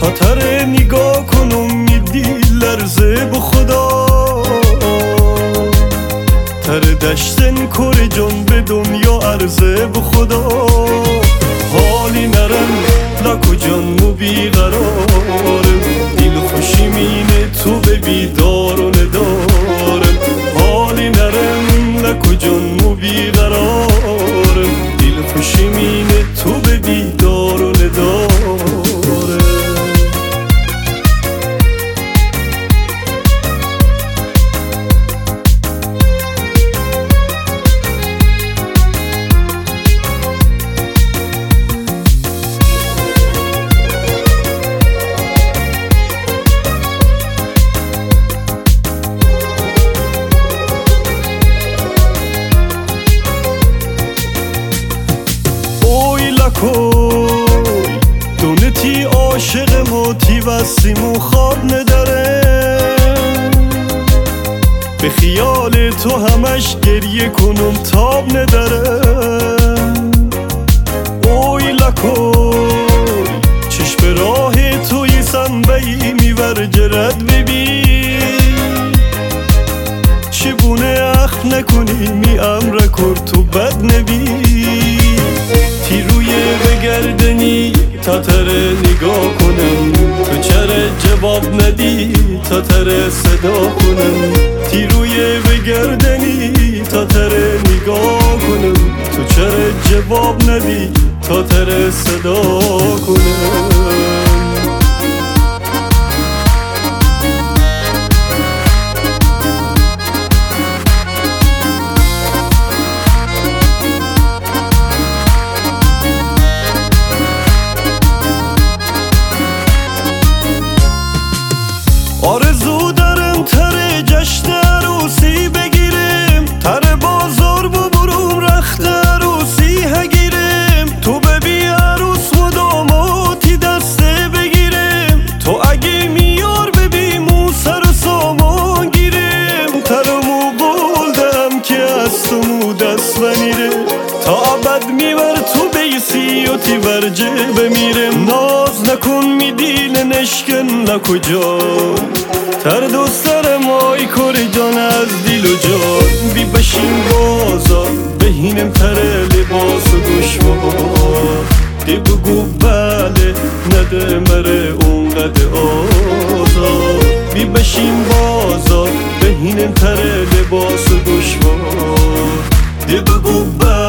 تا تره نگاه کنم میدی لرزه به خدا تره دشتن کره جان به دنیا عرضه به خدا حالی نرم لکو جان مو بیقرارم دل خوشی مینه تو به بیدار و ندارم حالی نرم لکو جان مو بیقرارم دل خوشی مینه تو به بیدار و ندارم کوی دونتی عاشق موتی وسیم و خواب نداره به خیال تو همش گریه کنم تاب نداره اوی لکوی چشم راه توی سنبهی میور جرد ببین چبونه اخ نکنی می امر کرد تو بد نبی تیروی بگردنی تا تره نگاه کنم تو چرا جواب ندی تا تره صدا کنم تیروی بگردنی تا تره نگاه کنم تو چرا جواب ندی تا تره صدا کنم آرزو دارم تره جشن عروسی بگیرم تره بازار ببرم رخت عروسی هگیرم تو ببی عروس و داماتی دسته بگیرم تو اگه میار ببی مو سر و سامان گیرم ترمو بولدم که از تو مو دست بنیره تا ابد میبر تو بیسی و تی ورجه بمیرم ناز نکن میدیل نشکن نکجا تر دوستر مای کره جان از دیل و جان بی بشین بازار بهینم تره لباس و گوشوار دی بگو بله نده مره اونقدر آزار بی بشین بازار بهینم تره لباس و گوشوار دی بگو بله